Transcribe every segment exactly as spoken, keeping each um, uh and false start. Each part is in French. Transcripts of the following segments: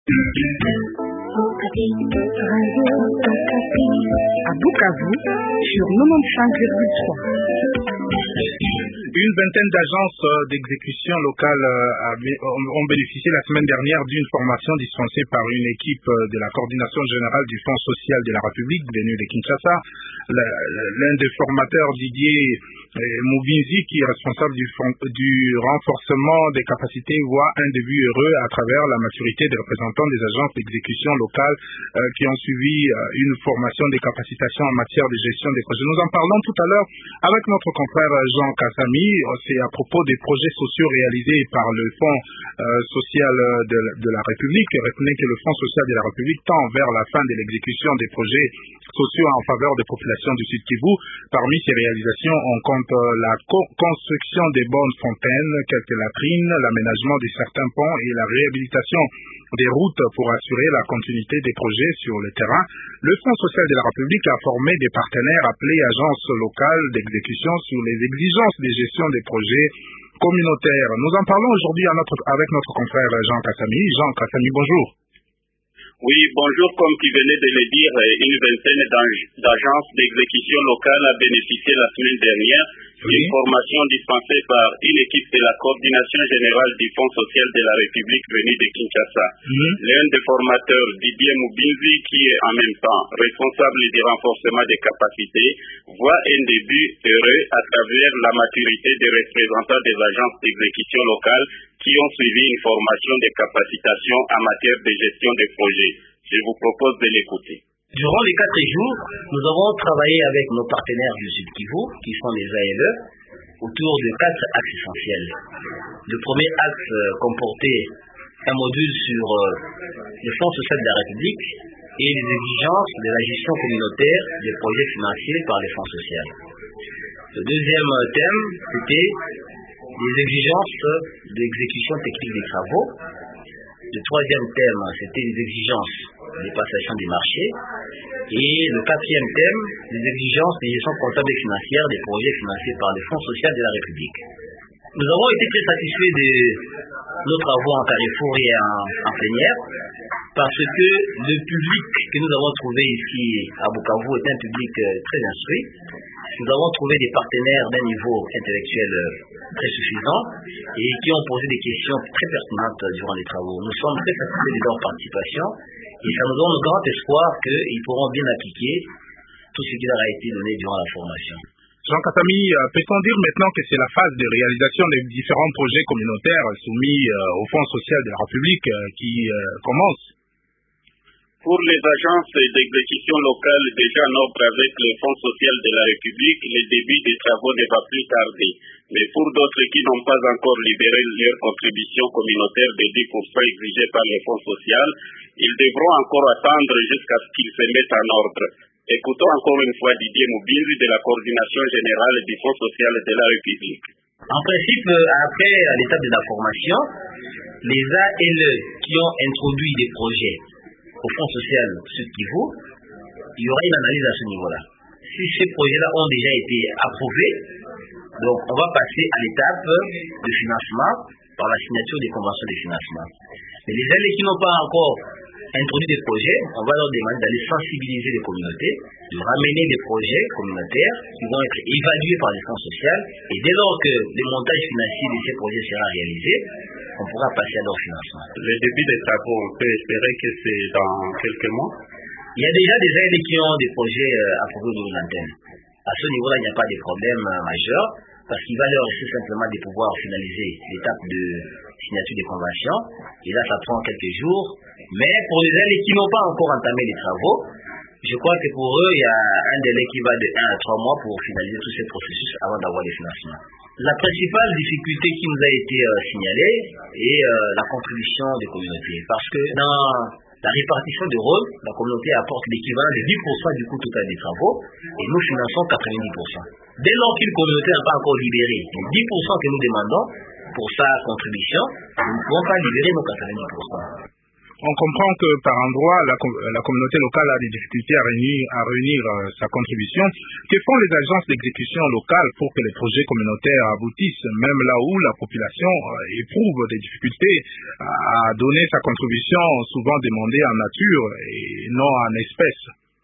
À Bukavu, sur quatre-vingt-quinze virgule trois. Une vingtaine d'agences d'exécution locale ont bénéficié la semaine dernière d'une formation dispensée par une équipe de la coordination générale du Fonds social de la République venue de Kinshasa. L'un des formateurs, Didier Moubinzi, qui est responsable du, du renforcement des capacités, voit un début heureux à travers la maturité des représentants des agences d'exécution locale euh, qui ont suivi euh, une formation des capacitations en matière de gestion des projets. Nous en parlons tout à l'heure avec notre confrère Jean Kasami. C'est à propos des projets sociaux réalisés par le Fonds euh, social de la, de la République. Retenez que le Fonds social de la République tend vers la fin de l'exécution des projets sociaux en faveur des populations du Sud Kivu. Parmi ces réalisations, on compte la co- construction des bonnes fontaines, quelques latrines, l'aménagement de certains ponts et la réhabilitation des routes pour assurer la continuité des projets sur le terrain. Le Fonds social de la République a formé des partenaires appelés agences locales d'exécution sur les exigences de gestion des projets communautaires. Nous en parlons aujourd'hui à notre, avec notre confrère Jean Kasami. Jean Kasami, bonjour. Oui, bonjour. Comme tu venais de le dire, une vingtaine d'agences d'exécution locale a bénéficié la semaine dernière d'une oui. formation dispensée par une équipe de la coordination générale du Fonds social de la République venue de Kinshasa. Mm-hmm. L'un des formateurs, Didier Moubinzi, qui est en même temps responsable du renforcement des capacités, voit un début heureux à travers la maturité des représentants des agences d'exécution locale qui ont suivi une formation de capacitation en matière de gestion des projets. Je vous propose de l'écouter. Durant les quatre jours, nous avons travaillé avec nos partenaires du Sud Kivu, qui sont les A L E, autour de quatre axes essentiels. Le premier axe comportait un module sur le Fonds social de la République et les exigences de la gestion communautaire des projets financés par les fonds sociaux. Le deuxième thème, c'était les exigences d'exécution technique des travaux. Le troisième thème, c'était les exigences de passation des marchés. Et le quatrième thème, les exigences de gestion comptable et financière des projets financés par le Fonds social de la République. Nous avons été très satisfaits de nos travaux en Carrefour et en, en plénière, parce que le public que nous avons trouvé ici à Bukavu est un public très instruit. Nous avons trouvé des partenaires d'un niveau intellectuel très suffisant et qui ont posé des questions très pertinentes durant les travaux. Nous sommes très satisfaits de leur participation et ça nous donne un grand espoir qu'ils pourront bien appliquer tout ce qui leur a été donné durant la formation. Jean Kasami, peut-on dire maintenant que c'est la phase de réalisation des différents projets communautaires soumis au Fonds social de la République qui commence? Pour les agences d'exécution locale déjà en ordre avec le Fonds social de la République, le début des travaux ne va plus tarder. Mais pour d'autres qui n'ont pas encore libéré leur contribution communautaire de dix pour cent exigée par le Fonds social, ils devront encore attendre jusqu'à ce qu'ils se mettent en ordre. Écoutons encore une fois Didier Moubinzi de la coordination générale du Fonds social de la République. En principe, après l'étape de la formation, les A L E qui ont introduit des projets au Fonds social Sud Kivu, il y aura une analyse à ce niveau-là. Si ces projets-là ont déjà été approuvés, donc on va passer à l'étape de financement par la signature des conventions de financement. Mais les A L E qui n'ont pas encore introduit des projets, on va leur demander d'aller sensibiliser les communautés, de ramener des projets communautaires qui vont être évalués par les fonds sociaux et dès lors que le montage financier de ces projets sera réalisé, on pourra passer à leur financement. Le début des travaux, on peut espérer que c'est dans quelques mois? Il y a déjà des A L E qui ont des projets euh, approuvés de l'antenne. À ce niveau-là, il n'y a pas de problème euh, majeur parce qu'il va leur rester simplement de pouvoir finaliser l'étape de signature des conventions. Et là, ça prend quelques jours. Mais pour les A L E qui n'ont pas encore entamé les travaux, je crois que pour eux, il y a un délai qui va de un à trois mois pour finaliser tous ces processus avant d'avoir les financements. La principale difficulté qui nous a été euh, signalée est euh, la contribution des communautés. Parce que dans la répartition des rôles, la communauté apporte l'équivalent de dix pour cent du coût total des travaux et nous finançons quatre-vingt-dix pour cent. Dès lors qu'une communauté n'a pas encore libéré les dix pour cent que nous demandons pour sa contribution, nous ne pouvons pas libérer nos quatre-vingt-dix pour cent. On comprend que par endroit, la, la communauté locale a des difficultés à réunir, à réunir euh, sa contribution. Que font les agences d'exécution locales pour que les projets communautaires aboutissent, même là où la population euh, éprouve des difficultés à donner sa contribution, souvent demandée en nature et non en espèces?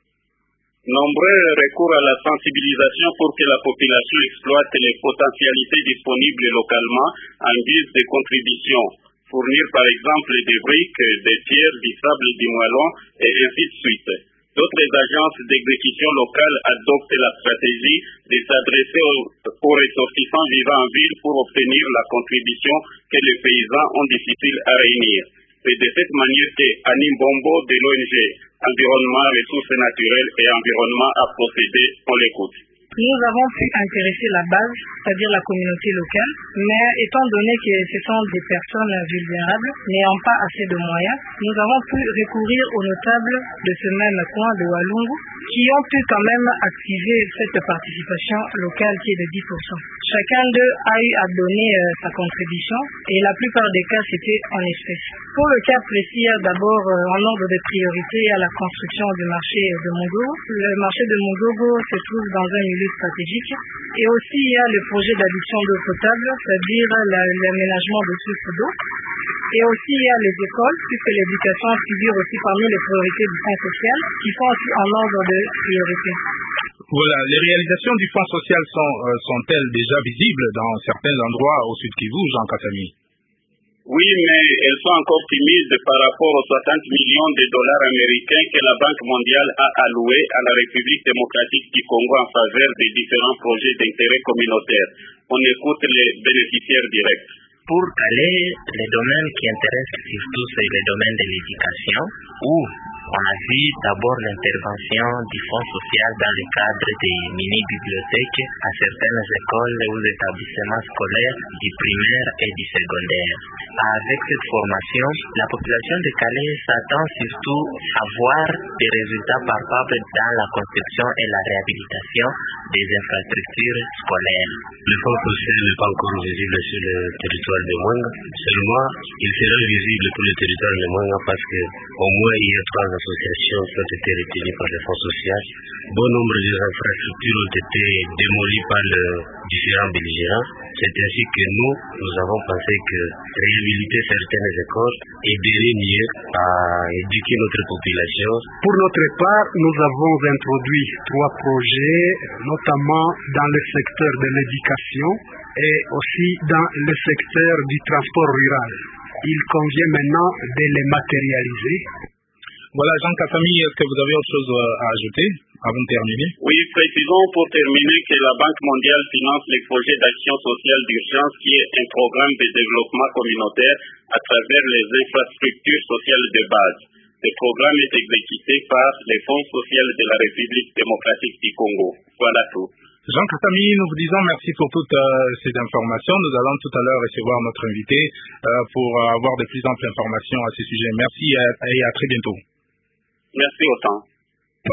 Nombreux recours à la sensibilisation pour que la population exploite les potentialités disponibles localement en guise de contribution. Fournir par exemple des briques, des pierres, du sable, du moellon et ainsi de suite. D'autres agences d'exécution locale adoptent la stratégie de s'adresser aux, aux ressortissants vivant en ville pour obtenir la contribution que les paysans ont difficile à réunir. C'est de cette manière que Anime Bombo de l'O N G Environnement, Ressources Naturelles et Environnement a procédé. On l'écoute. Nous avons pu intéresser la base, c'est-à-dire la communauté locale, mais étant donné que ce sont des personnes vulnérables, n'ayant pas assez de moyens, nous avons pu recourir aux notables de ce même coin de Walungu, qui ont pu quand même activer cette participation locale qui est de dix pour cent. Chacun d'eux a eu à donner euh, sa contribution, et la plupart des cas c'était en espèces. Pour le cas précis, d'abord euh, en ordre de priorité à la construction du marché de Mongogo. Le marché de Mongogo se trouve dans un milieu stratégique, et aussi il y a le projet d'adduction d'eau potable, c'est-à-dire l'aménagement de sources d'eau, et aussi il y a les écoles, puisque l'éducation figure aussi parmi les priorités du fonds social, qui sont aussi en ordre de priorité. Voilà, les réalisations du fonds social sont, euh, sont-elles déjà visibles dans certains endroits au Sud Kivu, Jean Katami? Oui, mais elles sont encore timides par rapport aux soixante millions de dollars américains que la Banque mondiale a alloués à la République démocratique du Congo en faveur des différents projets d'intérêt communautaire. On écoute les bénéficiaires directs. Pour Calais, les domaines qui intéressent surtout, c'est le domaine de l'éducation, où on a vu d'abord l'intervention du Fonds social dans le cadre des mini-bibliothèques à certaines écoles ou établissements scolaires du primaire et du secondaire. Avec cette formation, la population de Calais s'attend surtout à voir des résultats palpables dans la construction et la réhabilitation des infrastructures scolaires. Le Fonds social n'est pas encore visible sur le territoire de Mwenga. Seulement, il sera visible pour le territoire de Mwenga parce que au moins il y a trois associations qui ont été retenues par le Fonds social. Bon nombre des infrastructures ont été démolies par les différents belligérants. C'est ainsi que nous, nous avons pensé que réhabiliter certaines écoles aiderait mieux à éduquer notre population. Pour notre part, nous avons introduit trois projets, notamment dans le secteur de l'éducation et aussi dans le secteur du transport rural. Il convient maintenant de les matérialiser. Voilà, Jean Katami, est-ce que vous avez autre chose à ajouter avant de terminer? Oui, précisons pour terminer que la Banque mondiale finance les projets d'action sociale d'urgence qui est un programme de développement communautaire à travers les infrastructures sociales de base. Ce programme est exécuté par les fonds sociaux de la République démocratique du Congo. Voilà tout. Jean Katami, nous vous disons merci pour toutes euh, ces informations. Nous allons tout à l'heure recevoir notre invité euh, pour euh, avoir de plus amples informations à ce sujet. Merci et à, et à très bientôt. Merci autant. Que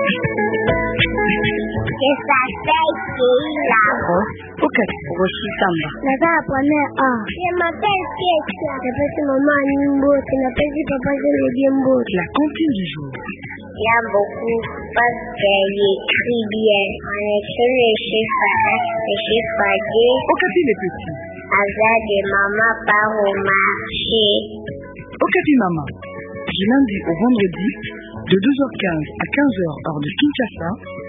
ça fait Keila. Ok, Roshitamba. Nataka kuonea ah. Je m'appelle Kecha. Napesi mama Nimbo, napesi papa Jean-Diembo. La cantine du jour. Il y a beaucoup parce qu'elle écrit bien. On écrit les chiffres A, les chiffres D. Okapi les petits. Avec des mamans par au marché. Okapi maman. Du lundi au vendredi, de douze heures quinze à quinze heures hors de Kinshasa.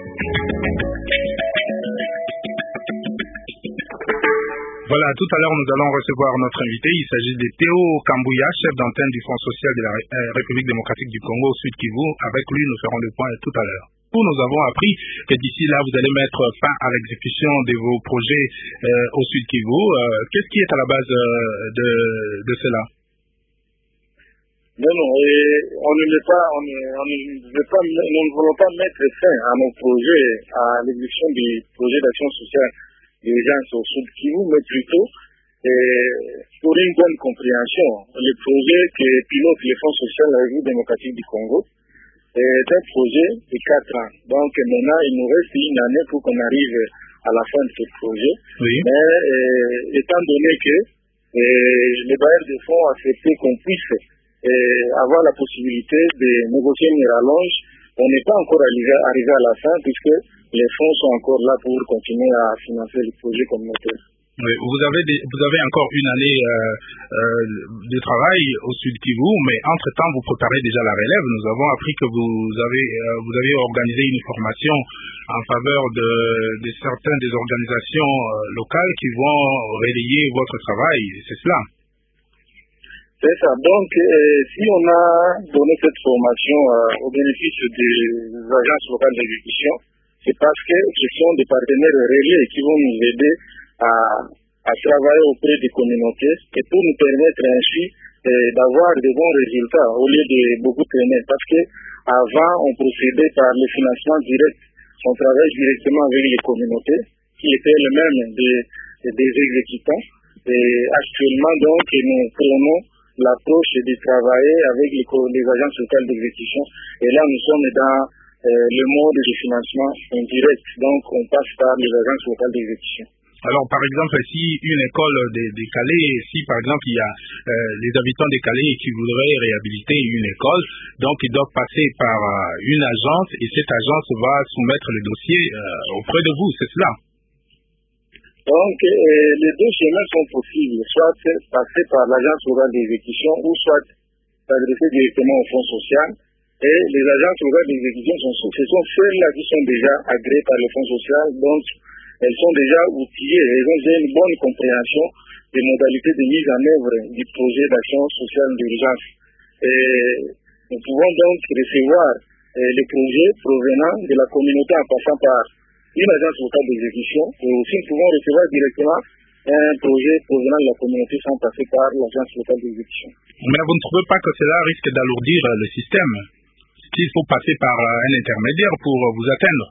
Voilà, tout à l'heure, nous allons recevoir notre invité. Il s'agit de Théo Kambouya, chef d'antenne du Fonds social de la Ré euh, République démocratique du Congo au Sud Kivu. Avec lui, nous ferons le point tout à l'heure. Nous avons appris que d'ici là, vous allez mettre fin à l'exécution de vos projets euh, au Sud Kivu. Euh, Qu'est-ce qui est à la base euh, de, de cela? Non, non, et on ne veut pas, on ne, on ne veut pas, nous ne voulons pas mettre fin à nos projets, à l'exécution des projets d'action sociale d'urgence au Sud Kivu, mais plutôt et pour une bonne compréhension, le projet que pilote le Fonds social de la République démocratique du Congo est un projet de quatre ans. Donc maintenant, il nous reste une année pour qu'on arrive à la fin de ce projet. Oui. Mais euh, étant donné que euh, les bailleurs de fonds ont accepté qu'on puisse et avoir la possibilité de négocier une rallonge. On n'est pas encore arrivé, arrivé à la fin puisque les fonds sont encore là pour continuer à financer les projets communautaires. Oui, vous avez des, vous avez encore une année euh, euh, de travail au Sud Kivu, mais entre-temps vous préparez déjà la relève. Nous avons appris que vous avez euh, vous avez organisé une formation en faveur de, de certaines des organisations euh, locales qui vont relayer votre travail. C'est cela? C'est ça. Donc, euh, si on a donné cette formation euh, au bénéfice des agences locales d'exécution, c'est parce que ce sont des partenaires relais qui vont nous aider à, à travailler auprès des communautés et pour nous permettre ainsi euh, d'avoir de bons résultats au lieu de beaucoup traîner. Parce que avant, on procédait par le financement direct. On travaille directement avec les communautés qui étaient les mêmes des, des exécutants. Et actuellement, donc, nous prenons l'approche de travailler avec les, les agences locales d'exécution. Et là, nous sommes dans euh, le mode de financement indirect. Donc, on passe par les agences locales d'exécution. Alors, par exemple, si une école des de Calais, si par exemple il y a euh, les habitants des Calais qui voudraient réhabiliter une école, donc ils doivent passer par euh, une agence et cette agence va soumettre le dossier euh, auprès de vous, c'est cela? Donc, euh, les deux chemins sont possibles, soit passer par l'agence locale d'exécution ou soit s'adresser directement au fonds social. Et les agences locales d'exécution, sont, ce sont celles-là qui sont déjà agréées par le fonds social, donc elles sont déjà outillées, elles ont déjà une bonne compréhension des modalités de mise en œuvre du projet d'action sociale d'urgence. Et nous pouvons donc recevoir euh, les projets provenant de la communauté en passant par une agence locale d'exécution, et aussi nous pouvons recevoir directement un projet provenant de la communauté sans passer par l'agence locale d'exécution. Mais vous ne trouvez pas que cela risque d'alourdir le système, qu'il faut passer par un intermédiaire pour vous atteindre?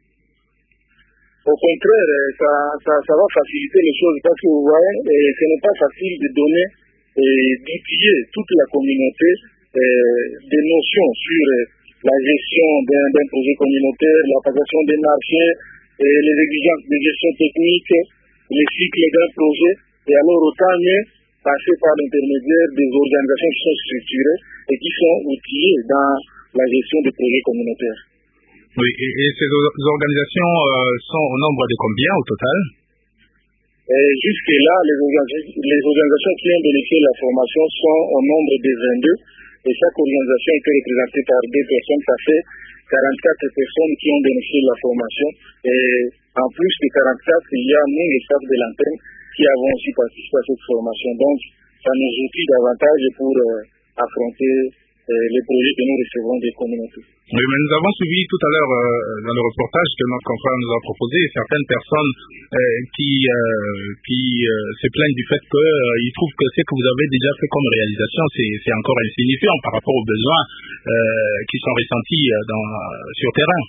Au contraire, ça, ça, ça va faciliter les choses parce que vous voyez, ce n'est pas facile de donner et d'outiller toute la communauté euh, des notions sur la gestion d'un projet communautaire, la passation des marchés, et les exigences de gestion technique, les cycles d'un projet, et alors autant mieux passer par l'intermédiaire des organisations qui sont structurées et qui sont outillées dans la gestion des projets communautaires. Oui, et, et ces organisations euh, sont au nombre de combien au total? Jusque-là, les, les organisations qui ont bénéficié de la formation sont au nombre de vingt-deux, et chaque organisation était représentée par deux personnes. Ça fait quarante-quatre personnes qui ont bénéficié de la formation. Et en plus de quarante-quatre, il y a nous, les staff de l'antenne, qui avons aussi participé à cette formation. Donc, ça nous outille davantage pour euh, affronter euh, les projets que nous recevons des communautés. Oui, mais nous avons suivi tout à l'heure euh, dans le reportage que notre confrère nous a proposé certaines personnes euh, qui, euh, qui euh, se plaignent du fait qu'ils euh, trouvent que ce que vous avez déjà fait comme réalisation, c'est encore insignifiant par rapport aux besoins euh, qui sont ressentis dans, sur terrain.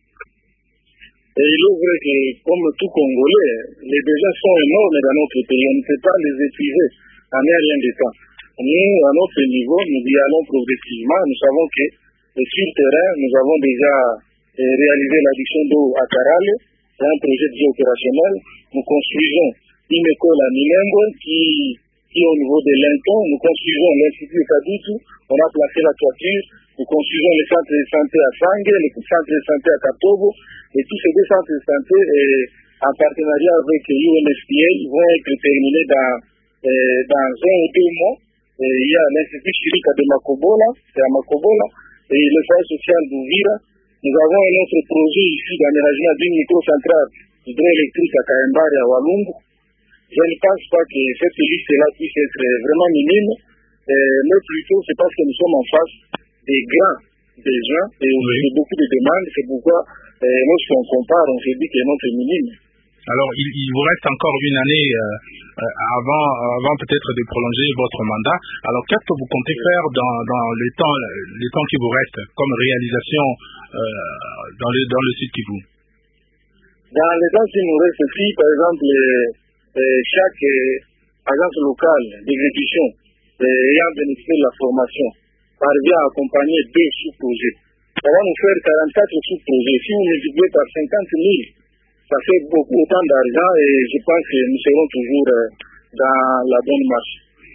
Et il est vrai que, comme tout Congolais, les besoins sont énormes dans notre pays. On ne peut pas les épuiser en un rien de temps. Nous, à notre niveau, nous y allons progressivement. Nous savons que sur le terrain, nous avons déjà eh, réalisé l'adduction d'eau à Karale. C'est un projet déjà opérationnel. Nous construisons une école à Milembo qui, qui est au niveau de Linton. Nous construisons l'Institut Kadutu. On a placé la toiture. Nous construisons les centres de santé à Sangue, les centres de santé à Katobo. Et tous ces deux centres de santé, eh, en partenariat avec l'U N F P A, vont être terminés dans, eh, dans un ou deux mois. Et il y a l'Institut Chirika de Makobola, c'est à Makobola, et le foyer social d'Ouvira. Nous avons un autre projet ici d'aménagement d'une microcentrale hydroélectrique à Kayembari à Walungu. Je ne pense pas que cette liste-là puisse être vraiment minime, mais plutôt c'est parce que nous sommes en face des grands besoins et oui. de beaucoup de demandes. C'est pourquoi euh, lorsqu'on compare, on se dit que notre est minime. Alors, il, il vous reste encore une année euh, euh, avant, avant peut-être de prolonger votre mandat. Alors, qu'est-ce que vous comptez faire dans, dans les temps, les temps qui vous restent comme réalisation euh, dans le dans le site Kivu? Dans les temps qui nous restent, si par exemple euh, chaque euh, agence locale d'exécution euh, ayant bénéficié de la formation parvient à accompagner deux sous-projets, ça va nous faire quarante-quatre sous-projets. Si vous multipliez par cinquante mille, ça fait beaucoup autant d'argent et je pense que nous serons toujours dans la bonne marche.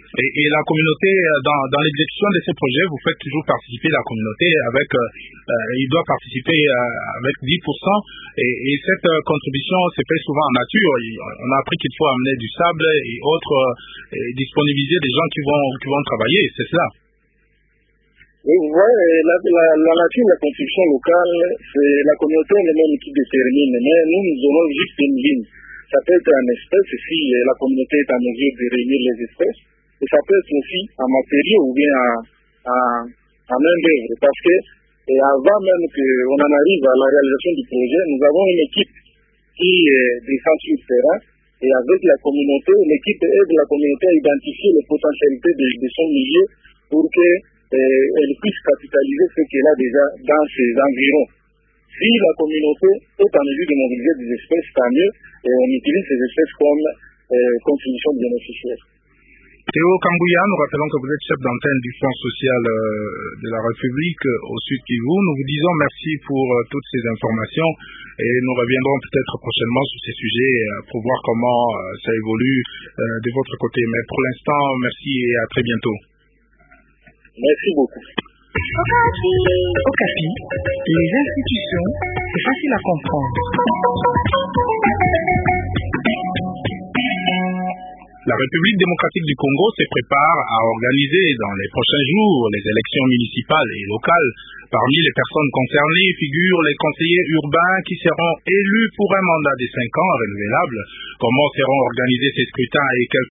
Et, et la communauté, dans, dans l'exécution de ces projets, vous faites toujours participer la communauté avec, euh, il doit participer euh, avec dix pour cent. Et, et cette euh, contribution se fait souvent en nature. On a appris qu'il faut amener du sable et autres, euh, et disponibiliser des gens qui vont, qui vont travailler, c'est cela. Oui, vous voyez, la, la, la nature de la construction locale, c'est la communauté elle-même qui détermine. Mais nous, nous aurons juste une ligne. Ça peut être en espèces, si la communauté est en mesure de réunir les espèces. Et ça peut être aussi en matériaux ou bien en, en, en main-d'œuvre. Parce que et avant même qu'on en arrive à la réalisation du projet, nous avons une équipe qui descend sur le terrain. Et avec la communauté, l'équipe aide la communauté à identifier les potentialités de, de son milieu pour qu'elle puisse capitaliser ce qu'elle a déjà dans ses environs. Si la communauté est en mesure de mobiliser des espèces, tant mieux, et on utilise ces espèces comme euh, contribution bénéficiaire. Théo Kambouya, nous rappelons que vous êtes chef d'antenne du Fonds social euh, de la République euh, au Sud Kivu. Nous vous disons merci pour euh, toutes ces informations et nous reviendrons peut-être prochainement sur ces sujets euh, pour voir comment euh, ça évolue euh, de votre côté. Mais pour l'instant, merci et à très bientôt. Merci beaucoup. Okapi, les institutions, c'est facile à comprendre. La République démocratique du Congo se prépare à organiser dans les prochains jours les élections municipales et locales. Parmi les personnes concernées figurent les conseillers urbains qui seront élus pour un mandat de cinq ans renouvelable. Comment seront organisés ces scrutins et quelles